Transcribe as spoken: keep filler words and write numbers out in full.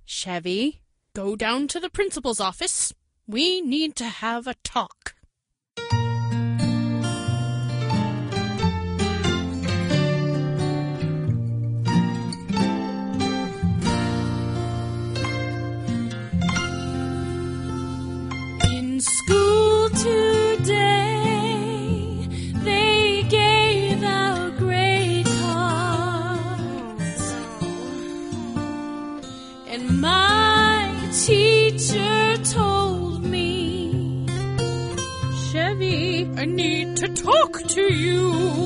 Chevy, go down to the principal's office. We need to have a talk. In school today, they gave out grade cards, and my teacher told me, Chevy, I need to talk to you.